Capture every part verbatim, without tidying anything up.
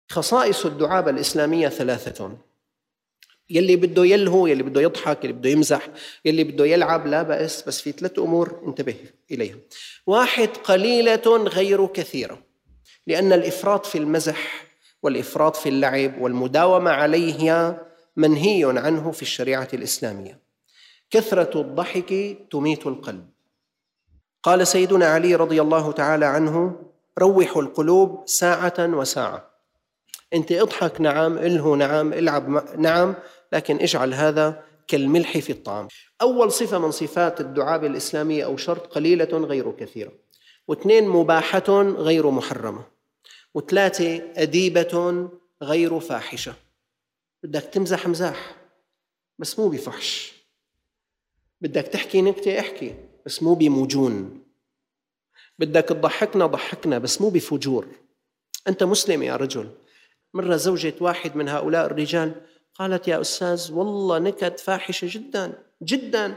خصائص الدعابة الإسلامية ثلاثة: يلي بده يلهو، يلي بده يضحك، يلي بده يمزح، يلي بده يلعب، لا بأس، بس في ثلاث أمور انتبه إليها. واحد، قليلة غير كثيرة، لأن الإفراط في المزح والإفراط في اللعب والمداومة عليها منهي عنه في الشريعة الإسلامية. كثرة الضحك تميت القلب. قال سيدنا علي رضي الله تعالى عنه: روحوا القلوب ساعة وساعة. أنت اضحك نعم، الهو نعم، العب نعم، لكن اجعل هذا كالملح في الطعام. أول صفة من صفات الدعابة الإسلامية أو شرط: قليلة غير كثيرة. واثنين، مباحة غير محرمة. وثلاثة، أديبة غير فاحشة. بدك تمزح مزاح بس مو بفحش، بدك تحكي نكتة احكي بس مو بمجون، بدك تضحكنا ضحكنا بس مو بفجور. أنت مسلم يا رجل. مرة زوجة واحد من هؤلاء الرجال قالت: يا أستاذ والله نكت فاحشة جدا جدا.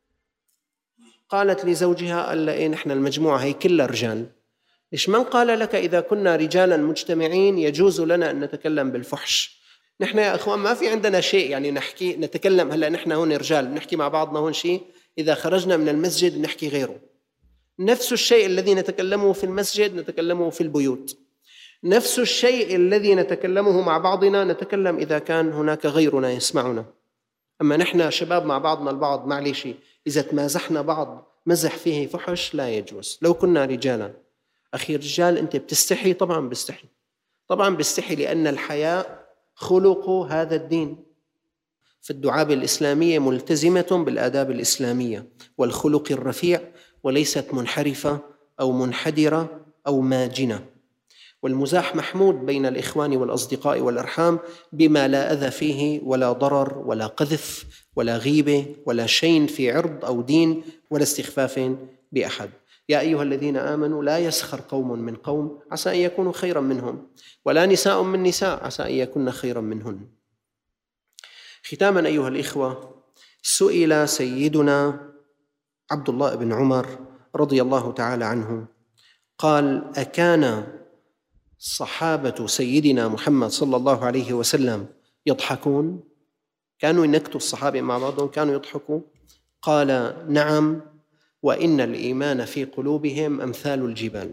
قالت لزوجها: قال إيه، نحن المجموعة هي كلها رجال، ليش من قال لك إذا كنا رجالا مجتمعين يجوز لنا أن نتكلم بالفحش؟ نحن يا أخوان ما في عندنا شيء يعني نحكي نتكلم. هلأ نحن هون رجال نحكي مع بعضنا هون شيء، إذا خرجنا من المسجد نحكي غيره. نفس الشيء الذي نتكلمه في المسجد نتكلمه في البيوت، نفس الشيء الذي نتكلمه مع بعضنا نتكلم إذا كان هناك غيرنا يسمعنا. أما نحن شباب مع بعضنا البعض معلش إذا تمازحنا بعض مزح فيه فحش لا يجوز. لو كنا رجالا، أخي رجال أنت بتستحي؟ طبعا بستحي، طبعا بستحي، لأن الحياء خلق هذا الدين. فالدعابة الإسلامية ملتزمة بالآداب الإسلامية والخلق الرفيع، وليست منحرفة أو منحدرة أو ماجنة. والمزاح محمود بين الإخوان والأصدقاء والأرحام بما لا أذى فيه ولا ضرر ولا قذف ولا غيبة ولا شين في عرض أو دين ولا استخفاف بأحد. يا أيها الذين آمنوا لا يسخر قوم من قوم عسى أن يكونوا خيرا منهم، ولا نساء من نساء عسى أن يكون خيرا منهن. ختاما أيها الإخوة، سئل سيدنا عبد الله بن عمر رضي الله تعالى عنه قال: أكان صحابة سيدنا محمد صلى الله عليه وسلم يضحكون؟ كانوا ينكتوا الصحابة مع بعضهم، كانوا يضحكوا؟ قال: نعم، وإن الإيمان في قلوبهم أمثال الجبال.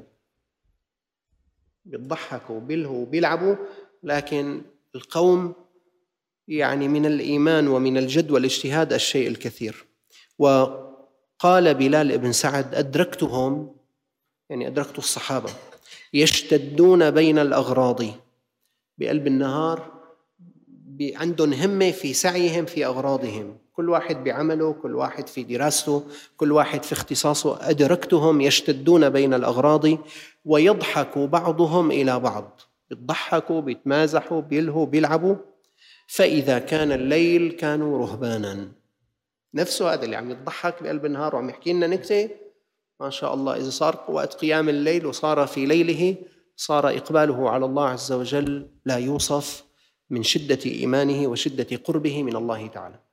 بيضحكوا بيلهوا بيلعبوا، لكن القوم يعني من الإيمان ومن الجد والاجتهاد الشيء الكثير. وقال بلال بن سعد: أدركتهم، يعني أدركت الصحابة يشتدون بين الأغراض، بقلب النهار عندهم همة في سعيهم في أغراضهم، كل واحد بعمله، كل واحد في دراسته، كل واحد في اختصاصه. أدركتهم يشتدون بين الأغراض ويضحك بعضهم إلى بعض، بيضحكوا بيتمازحوا بيلهوا بيلعبوا. فإذا كان الليل كانوا رهبانا. نفسه هذا اللي عم يضحك بقلب النهار وعم يحكي لنا نكتة، ما شاء الله إذا صار وقت قيام الليل وصار في ليله صار إقباله على الله عز وجل لا يوصف من شدة إيمانه وشدة قربه من الله تعالى.